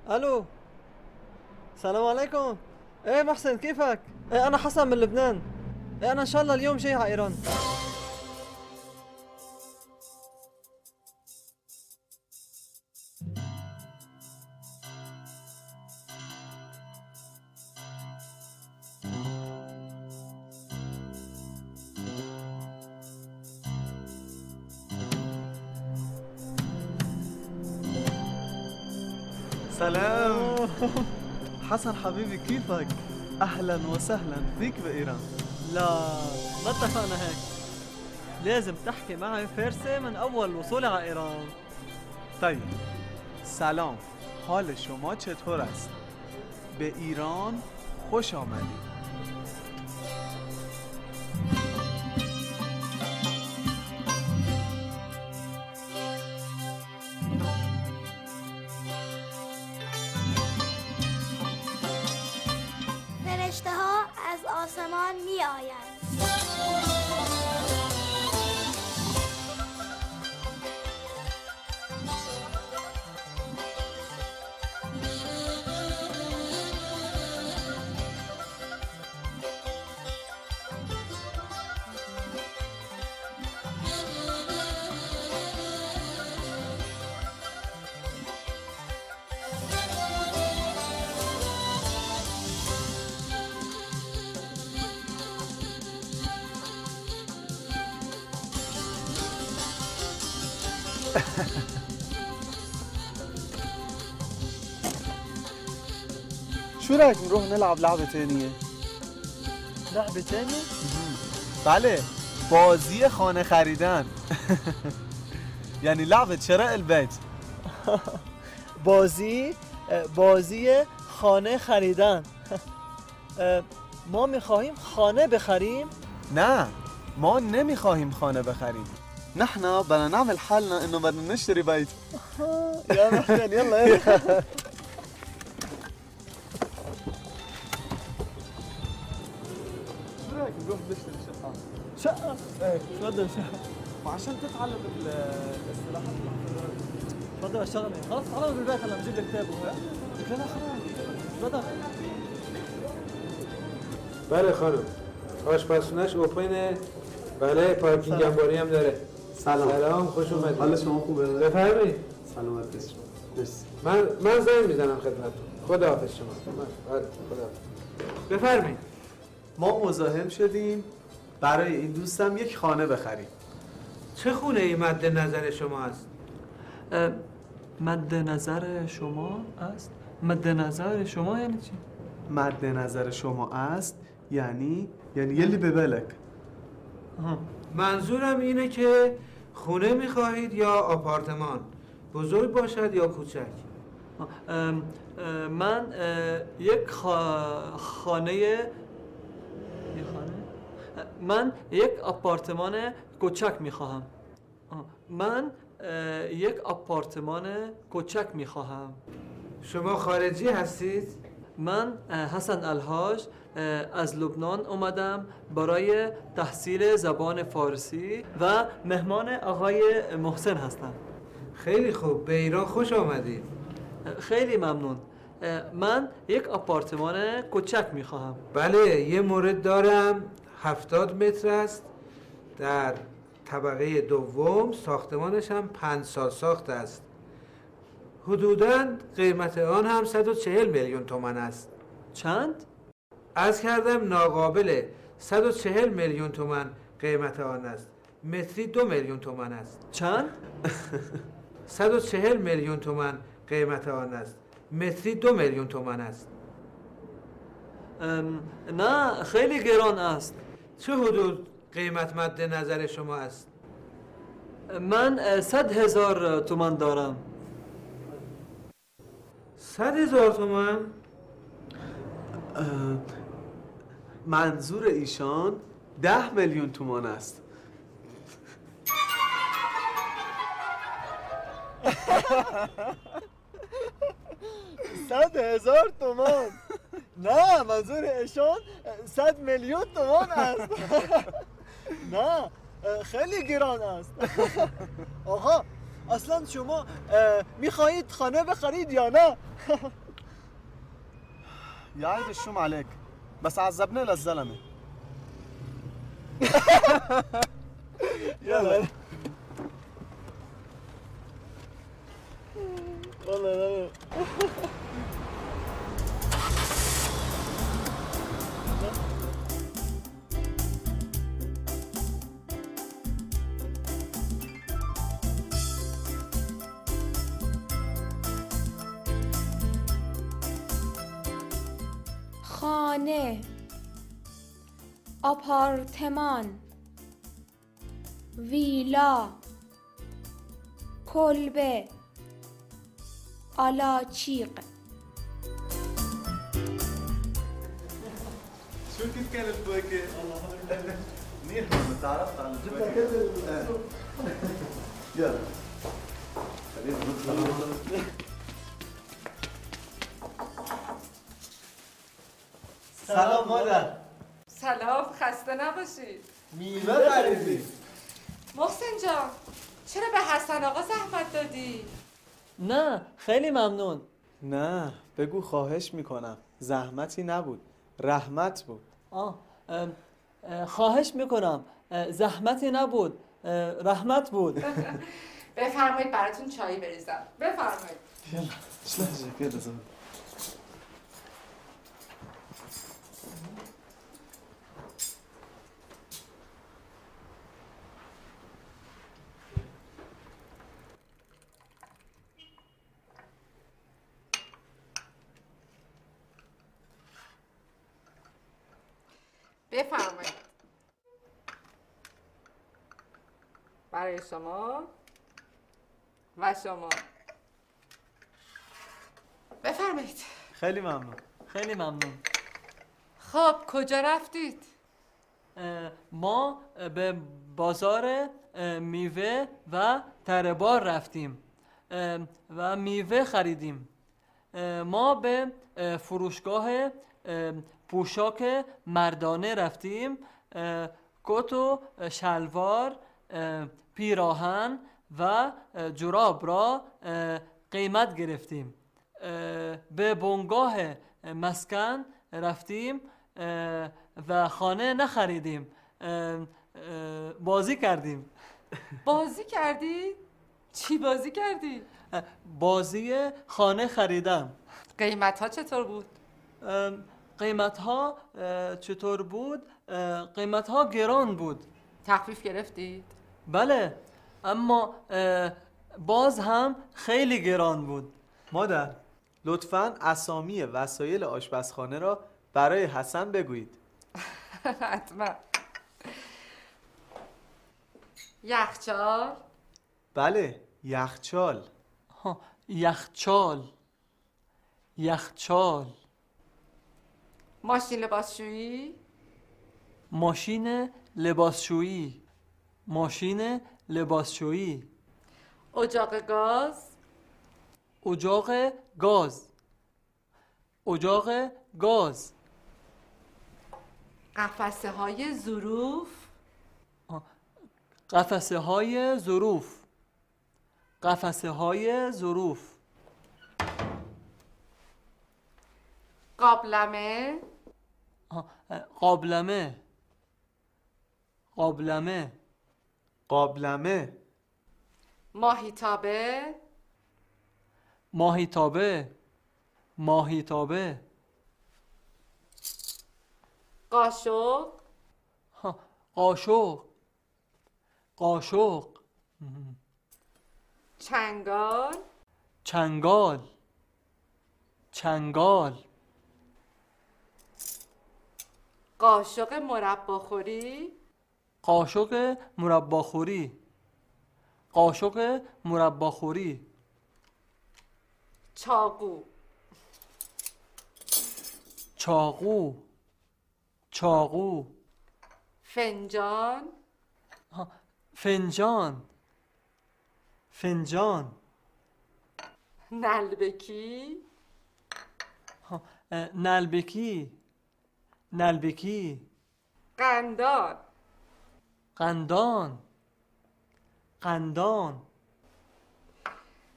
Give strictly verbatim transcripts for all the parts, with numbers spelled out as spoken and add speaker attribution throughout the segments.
Speaker 1: الو، السلام عليكم. ايه محسن، كيفك؟ ايه انا حسن من لبنان. ايه انا ان شاء الله اليوم جاي على ايران.
Speaker 2: سلام. حسن حبيبي، كيفك؟ أهلا وسهلا فيك بإيران.
Speaker 1: لا، ما اتفقنا هيك. لازم تحكي معي فارسي من اول وصولي على ايران.
Speaker 2: طيب، سلام، حال شما چطور است؟ به ایران خوش آمدید.
Speaker 3: فرشته ها از آسمان می آیند.
Speaker 2: شو رأيك نروح نلعب لعبة تانية؟
Speaker 1: لعبة تانية؟
Speaker 2: بله، بازی خانه خریدن. یعنی لعبة شراء البيت.
Speaker 1: بازی بازی خانه خریدن. ما میخواهیم خانه بخریم؟
Speaker 2: نه، ما نمیخواهیم خانه بخریم. نحن بدنا نعمل حالنا انه بدنا نشتري بيت.
Speaker 1: يا محسن يلا يلا.
Speaker 2: شو رايك نروح نشتري شقة؟
Speaker 1: شقة؟ ايه تفضل شقة.
Speaker 2: وعشان تتعلم الاصطلاحات العقارية.
Speaker 1: تفضل اشتغل. خلاص تعالوا بالبيت هلا بجيب لك كتاب.
Speaker 2: لا لا خلاص.
Speaker 1: تفضل.
Speaker 4: بله خانم، آشپزخونه‌اش اوپنه. بله، پارکینگ هم باری هم داره.
Speaker 5: سلام.
Speaker 4: سلام، خوش اومدید.
Speaker 5: حال شما خوبه؟
Speaker 4: بفرمایید.
Speaker 5: سلامت باشید. مرسی.
Speaker 4: من من زنگ میزنم خدمتتون. خداحافظ شما. بله، خداحافظ. بفرمایید.
Speaker 2: ما مزاحم شدیم برای این دوستم یک خانه بخریم.
Speaker 4: چه خونه ای مد نظر شما است؟
Speaker 1: مد نظر شما است؟ مد نظر شما یعنی چی؟
Speaker 2: مد نظر شما است یعنی یعنی یلی به بلک.
Speaker 4: منظورم اینه که خونه میخواهید یا آپارتمان؟ بزرگ باشد یا کوچک؟
Speaker 1: ام، ام، من اه، یک خا- خانه یک خانه من یک آپارتمان کوچک میخواهم. من اه، یک آپارتمان کوچک میخواهم.
Speaker 4: شما خارجی هستید؟
Speaker 1: من اه، حسن الحاج اه، از لبنان اومدم برای تحصیل زبان فارسی و مهمان آقای محسن هستم.
Speaker 4: خیلی خوب، به ایران خوش آمدید.
Speaker 1: خیلی ممنون. من یک آپارتمان کوچک میخواهم.
Speaker 4: بله، یه مورد دارم. هفتاد متر است، در طبقه دوم، ساختمانش هم پنج سال ساخت است. حدوداً قیمت آن هم صد و چهل میلیون تومان است.
Speaker 1: چند؟
Speaker 4: عرض کردم ناقابل. صد و چهل میلیون تومان قیمت آن است. متری دو میلیون تومان است.
Speaker 1: چند؟
Speaker 4: صد و چهل میلیون تومان قیمت آن است. متری دو میلیون تومان است.
Speaker 1: ام، نه، خیلی گران است.
Speaker 4: چه حدود قیمت مد نظر شما است؟
Speaker 1: من اه، صد هزار تومان دارم.
Speaker 4: صد هزار تومان؟
Speaker 2: منظور ایشان ده میلیون تومان است.
Speaker 1: صد هزار تومان؟ نه، منظور ایشان صد میلیون تومان است. نه، خیلی گران است. آقا
Speaker 2: اصلا شما میخواهید خانه بخرید یا نه؟ يعيد الشوم عليك بس عذبنا للزلمه. يلا والله
Speaker 6: خانه، آپارتمان، ویلا، کلبه، آلاچیق.
Speaker 2: شو كيف كان الفواكه؟ والله منيح لما تعرفت عن الفواكه. يلا خلينا نطلع. سلام مادر.
Speaker 7: سلام، خسته نباشید.
Speaker 2: میوه خریدی؟
Speaker 7: محسن جان چرا به حسن آقا زحمت دادی؟
Speaker 1: نه خیلی ممنون.
Speaker 2: نه بگو خواهش میکنم. زحمتی نبود، رحمت بود.
Speaker 1: آه ام، اه، خواهش میکنم. اه، زحمتی نبود، اه، رحمت بود.
Speaker 7: بفرمایید براتون چایی بریزم. بفرمایید.
Speaker 2: يلا شلون كده زين.
Speaker 7: بفرمایید. برای شما و شما. بفرمایید.
Speaker 2: خیلی ممنون.
Speaker 1: خیلی ممنون.
Speaker 7: خب کجا رفتید؟
Speaker 1: اه، ما به بازار اه، میوه و تره بار رفتیم اه، و میوه خریدیم. اه، ما به اه، فروشگاه اه، پوشاک مردانه رفتیم. اه، کت و شلوار، اه، پیراهن و اه، جراب را اه، قیمت گرفتیم. اه، به بنگاه مسکن رفتیم اه، و خانه نخریدیم. اه، اه، بازی کردیم.
Speaker 7: بازی کردی؟ چی بازی کردی؟
Speaker 1: اه، بازی خانه خریدم.
Speaker 7: قیمت ها چطور بود؟
Speaker 1: قیمت ها چطور بود؟ اه، قیمت ها گران بود.
Speaker 7: تخفیف گرفتید؟
Speaker 1: بله، اما اه، باز هم خیلی گران بود.
Speaker 2: مادر لطفاً اسامی وسایل آشپزخانه را برای حسن بگویید.
Speaker 7: حتما. یخچال،
Speaker 2: بله یخچال.
Speaker 1: ها، یخچال، یخچال.
Speaker 7: ماشین لباسشویی،
Speaker 1: ماشین لباسشویی، ماشین لباسشویی.
Speaker 7: اجاق گاز،
Speaker 1: اجاق گاز، اجاق گاز.
Speaker 7: قفسه های ظروف،
Speaker 1: قفسه های ظروف، قفسه های ظروف.
Speaker 7: قابلمه،
Speaker 1: آه، قابلمه، قابلمه.
Speaker 2: قابلمه.
Speaker 7: ماهیتابه،
Speaker 1: ماهیتابه، ماهیتابه.
Speaker 7: قاشق،
Speaker 1: ها، قاشق، قاشق.
Speaker 7: چنگال،
Speaker 1: چنگال، چنگال.
Speaker 7: قاشق مرباخوری،
Speaker 1: قاشق مرباخوری، قاشق مرباخوری.
Speaker 7: چاقو،
Speaker 1: چاقو، چاقو.
Speaker 7: فنجان،
Speaker 1: ها، فنجان، فنجان.
Speaker 7: نلبکی،
Speaker 1: ها، اه، نلبکی، نلبکی.
Speaker 7: قندان،
Speaker 1: قندان، قندان.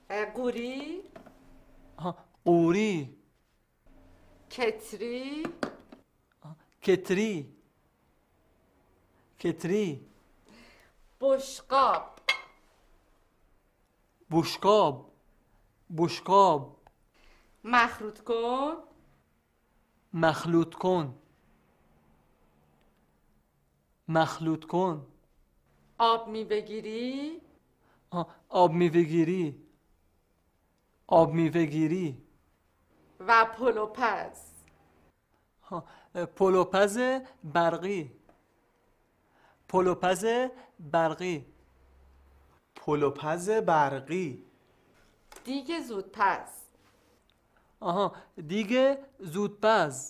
Speaker 7: قوری،
Speaker 1: ها قوری،
Speaker 7: کتری،
Speaker 1: کتری، کتری،
Speaker 7: بشقاب،
Speaker 1: بشقاب، بشقاب،
Speaker 7: مخلوط کن،
Speaker 1: مخلوط کن، مخلوط کن،
Speaker 7: آب میوه گیری،
Speaker 1: آه، آب میوه گیری، آب میوه گیری،
Speaker 7: و پلوپز.
Speaker 1: ها، پلوپز برقی، پلوپز برقی،
Speaker 2: پلوپز برقی،
Speaker 7: دیگ زودپز،
Speaker 1: آها دیگه زودپز،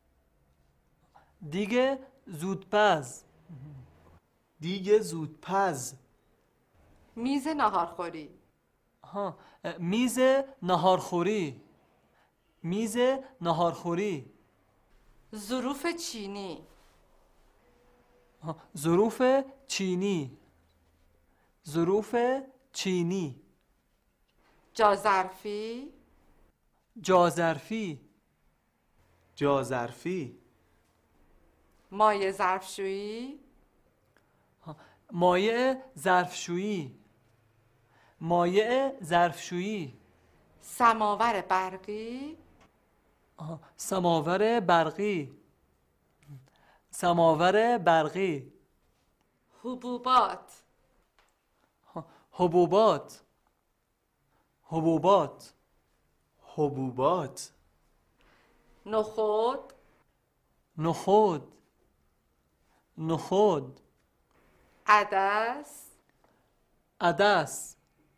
Speaker 1: دیگه زودپز،
Speaker 2: دیگ زودپز،
Speaker 7: میز ناهارخوری،
Speaker 1: ها میز ناهارخوری، میز ناهارخوری،
Speaker 7: ظروف چینی،
Speaker 1: ها، ظروف چینی، ظروف چینی،
Speaker 7: جاظرفی،
Speaker 1: جاظرفی،
Speaker 2: جاظرفی،
Speaker 7: مایع ظرفشویی،
Speaker 1: مایع ظرفشویی، مایع ظرفشویی،
Speaker 7: سماور برقی،
Speaker 1: آها، سماور برقی، سماور برقی،
Speaker 7: حبوبات،
Speaker 1: حبوبات، حبوبات،
Speaker 2: حبوبات،
Speaker 7: نخود،
Speaker 1: نخود، نخود،
Speaker 7: عدس،
Speaker 1: عدس،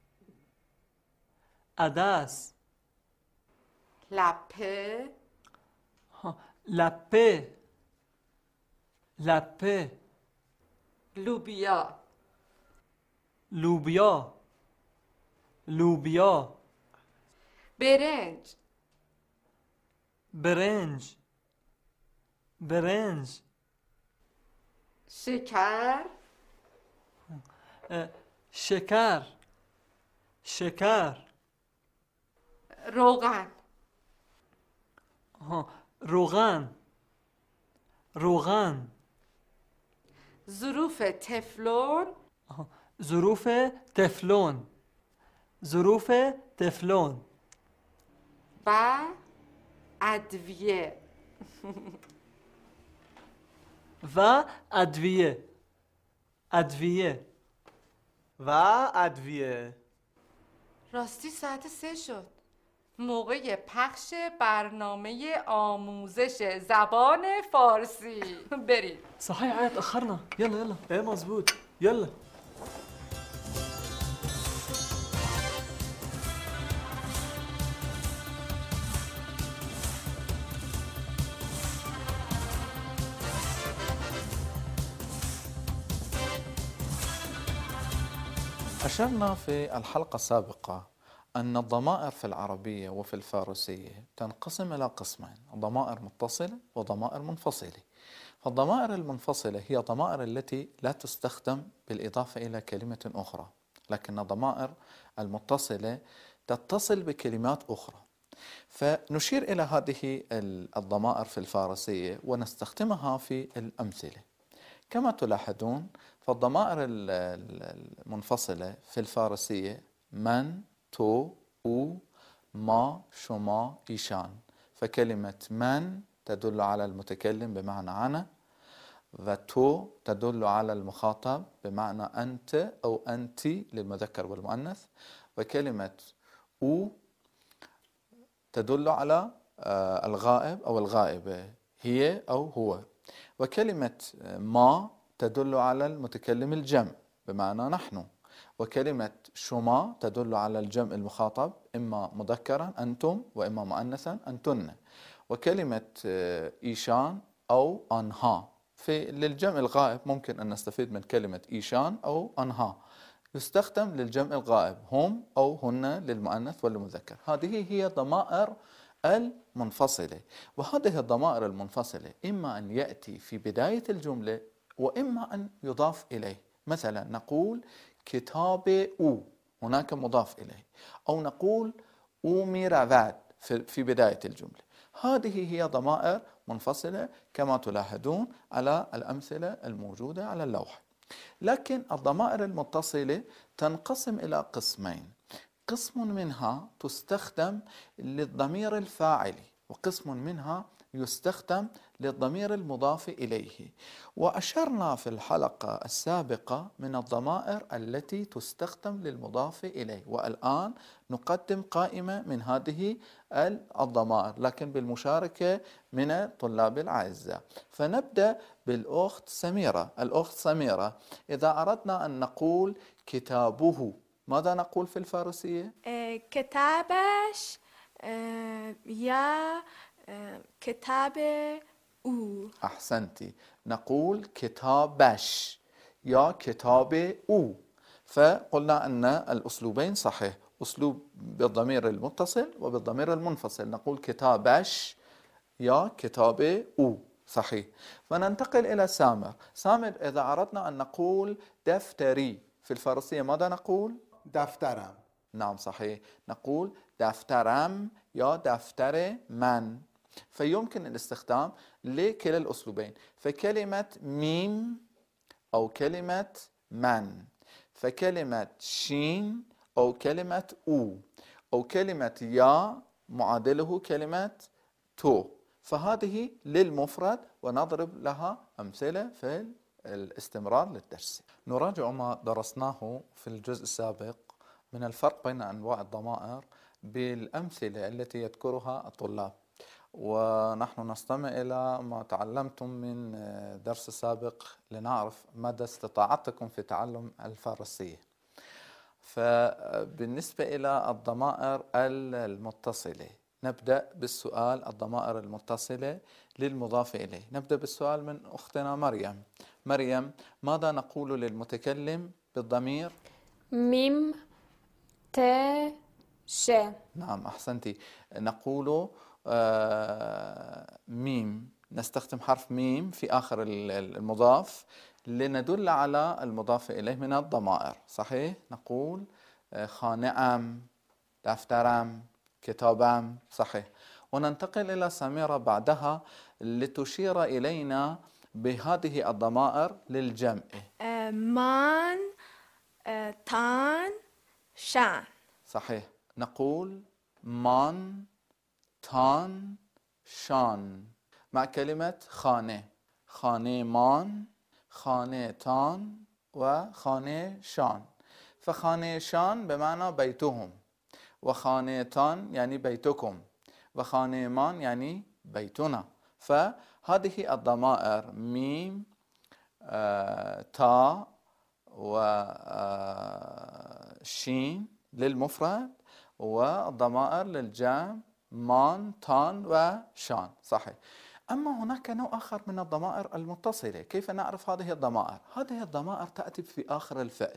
Speaker 1: عدس،
Speaker 7: لپه،
Speaker 1: ها، لپه، لپه،
Speaker 7: لوبیا،
Speaker 1: لوبیا، لوبیا،
Speaker 7: برنج،
Speaker 1: برنج، برنج،
Speaker 7: شکر،
Speaker 1: اه، شکر، شکر،
Speaker 7: روغن،
Speaker 1: ها، روغن، روغن،
Speaker 7: ظروف تفلون،
Speaker 1: ها، ظروف تفلون، ظروف تفلون،
Speaker 7: و ادویه.
Speaker 1: و ادویه، ادویه،
Speaker 2: و ادویه.
Speaker 7: راستی ساعت سه شد، موقع پخش برنامه آموزش زبان فارسی. بریم.
Speaker 1: صحيح عاد تأخرنا، يلا يلا.
Speaker 2: ايه مظبوط، يلا.
Speaker 8: أشرنا في الحلقة السابقة أن الضمائر في العربية وفي الفارسية تنقسم إلى قسمين: ضمائر متصلة وضمائر منفصلة. فالضمائر المنفصلة هي الضمائر التي لا تستخدم بالإضافة إلى كلمة أخرى، لكن الضمائر المتصلة تتصل بكلمات أخرى. فنشير إلى هذه الضمائر في الفارسية ونستخدمها في الأمثلة. كما تلاحظون فالضمائر المنفصلة في الفارسية من، تو، او، ما، شما، إيشان. فكلمة من تدل على المتكلم بمعنى أنا، وتو تدل على المخاطب بمعنى أنت أو أنت للمذكر والمؤنث، وكلمة او تدل على الغائب أو الغائبة هي أو هو، وكلمة ما تدل على المتكلم الجمع بمعنى نحن، وكلمة شما تدل على الجمع المخاطب إما مذكرا أنتم وإما مؤنثا أنتن، وكلمة إيشان أو أنها في للجمع الغائب ممكن أن نستفيد من كلمة إيشان أو أنها، يستخدم للجمع الغائب هم أو هن للمؤنث والمذكر. هذه هي ضمائر المنفصلة، وهذه الضمائر المنفصلة إما أن يأتي في بداية الجملة وإما أن يضاف إليه. مثلا نقول كتاب أو، هناك مضاف إليه، أو نقول أمر بعد في بداية الجملة. هذه هي ضمائر منفصلة كما تلاحظون على الأمثلة الموجودة على اللوحة. لكن الضمائر المتصلة تنقسم إلى قسمين، قسم منها تستخدم للضمير الفاعلي، وقسم منها يستخدم للضمير المضاف إليه. وأشرنا في الحلقة السابقة من الضمائر التي تستخدم للمضاف إليه، والآن نقدم قائمة من هذه الضمائر لكن بالمشاركة من الطلاب الأعزاء. فنبدأ بالأخت سميرة. الأخت سميرة، إذا أردنا أن نقول كتابه ماذا نقول في الفارسية؟
Speaker 6: كتابش يا كتاب او.
Speaker 8: أحسنتي، نقول كتابش يا كتاب او. فقلنا أن الأسلوبين صحيح، أسلوب بالضمير المتصل وبالضمير المنفصل، نقول كتابش يا كتاب او، صحيح. فننتقل إلى سامر. سامر، إذا أردنا أن نقول دفتري في الفارسية ماذا نقول؟
Speaker 2: دفترم.
Speaker 8: نعم صحيح، نقول دفترم يا دفتر من. فيمكن الاستخدام لكلا الأسلوبين. فكلمة ميم أو كلمة من، فكلمة شين أو كلمة أو، أو كلمة يا معادله كلمة تو. فهذه للمفرد ونضرب لها أمثلة في الاستمرار للدرس. نراجع ما درسناه في الجزء السابق من الفرق بين أنواع الضمائر بالأمثلة التي يذكرها الطلاب، ونحن نستمع إلى ما تعلمتم من درس سابق لنعرف مدى استطاعتكم في تعلم الفارسية. فبالنسبة إلى الضمائر المتصلة نبدأ بالسؤال. الضمائر المتصلة للمضاف إليه، نبدأ بالسؤال من أختنا مريم. مريم، ماذا نقول للمتكلم بالضمير؟
Speaker 6: ميم ت ش.
Speaker 8: نعم أحسنتي، نقول آه ميم، نستخدم حرف ميم في آخر المضاف لندل على المضاف إليه من الضمائر، صحيح؟ نقول آه خانعم، دفترم، كتابم، صحيح. وننتقل إلى سميرة بعدها لتشير إلينا بهذه الضمائر للجمع.
Speaker 6: مان تان شان.
Speaker 8: صحيح، نقول مان تان شان مع كلمة خانة، خانة مان، خانة تان، وخانة شان. فخانة شان بمعنى بيتهم، وخانة تان يعني بيتكم، وخانة مان يعني بيتنا. فهذه الضمائر ميم آه، تا وشين للمفرد، والضمائر للجمع مان تان وشان، صحيح. أما هناك نوع آخر من الضمائر المتصلة. كيف نعرف هذه الضمائر؟ هذه الضمائر تأتي في آخر الفعل.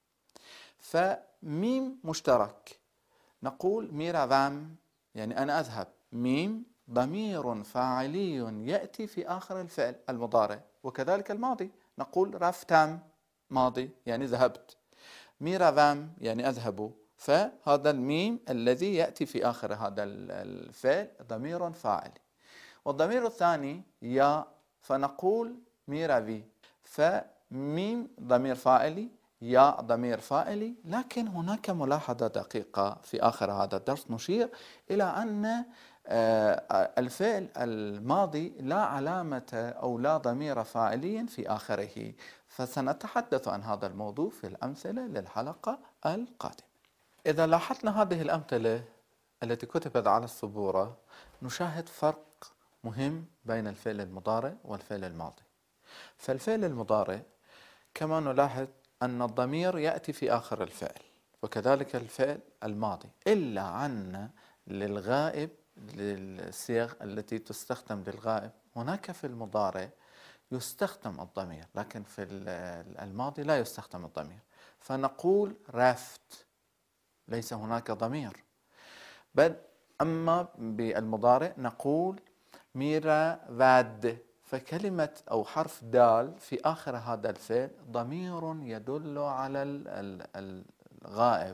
Speaker 8: فميم مشترك، نقول ميرافام يعني أنا أذهب. ميم ضمير فاعلي يأتي في آخر الفعل المضارع، وكذلك الماضي، نقول رفتم ماضي يعني ذهبت، ميرافام يعني أذهب. فهذا الميم الذي يأتي في آخر هذا الفعل ضمير فاعلي. والضمير الثاني يا، فنقول ميرافي. فميم ضمير فاعلي، يا ضمير فاعلي. لكن هناك ملاحظة دقيقة في آخر هذا الدرس، نشير إلى أن الفعل الماضي لا علامة أو لا ضمير فاعلي في آخره. فسنتحدث عن هذا الموضوع في الأمثلة للحلقة القادمة. إذا لاحظنا هذه الأمثلة التي كتبت على السبورة، نشاهد فرق مهم بين الفعل المضارع والفعل الماضي. فالفعل المضارع كما نلاحظ أن الضمير يأتي في آخر الفعل، وكذلك الفعل الماضي، إلا أن للغائب، للصيغ التي تستخدم للغائب، هناك في المضارع يستخدم الضمير، لكن في الماضي لا يستخدم الضمير. فنقول رفت، ليس هناك ضمير. بل أما بالمضارع نقول ميرا ود. فكلمة أو حرف دال في آخر هذا الفعل ضمير يدل على الغائب،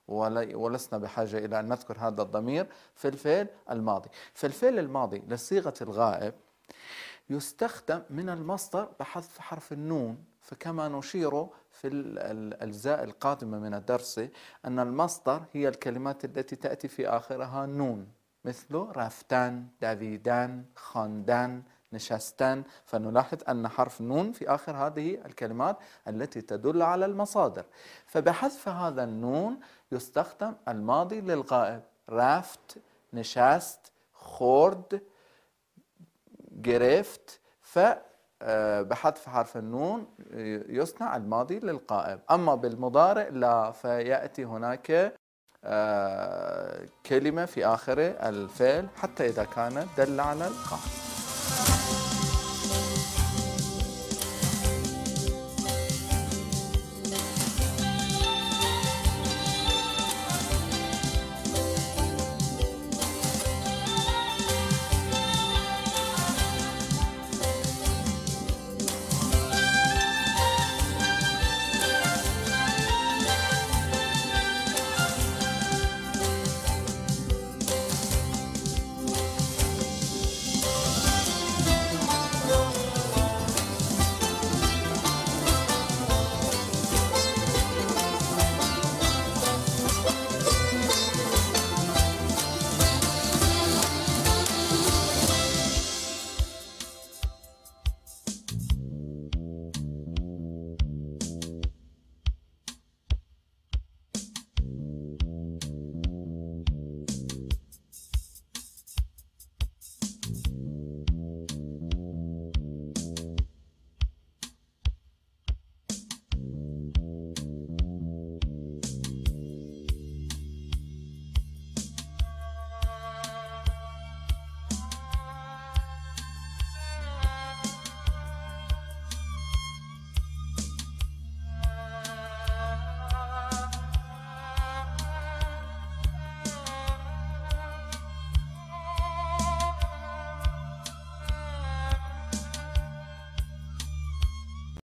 Speaker 8: ولسنا بحاجة إلى أن نذكر هذا الضمير في الفعل الماضي. في الفعل الماضي لصيغة الغائب يستخدم من المصدر بحذف حرف النون، فكما نشير في الأجزاء القادمة من الدرس أن المصدر هي الكلمات التي تأتي في آخرها نون، مثل رفتن، دویدن، خواندن، نشستن. فنلاحظ أن حرف نون في آخر هذه الكلمات التي تدل على المصادر، فبحذف هذا النون يستخدم الماضي للغائب. رفت، نشست، خورد، گرفت. فبحذف حرف النون يصنع الماضي للغائب. أما بالمضارع لا، فيأتي هناك كلمة في آخر الفعل حتى إذا كان دل على الغائب.